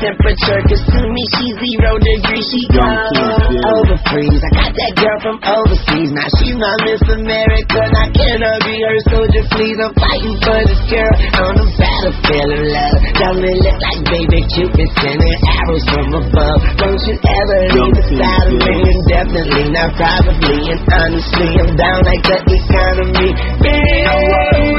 temperature, cause to me she's 0 degrees. She goes over freeze. I got that girl from overseas. Now she's my Miss America. Now can I be her soldier, please? I'm fighting for this girl on the battlefield of love. Don't it look like baby Cupid sending arrows from above? Don't you ever leave the side of me? Indefinitely, not probably, and honestly, I'm down like the economy. Baby,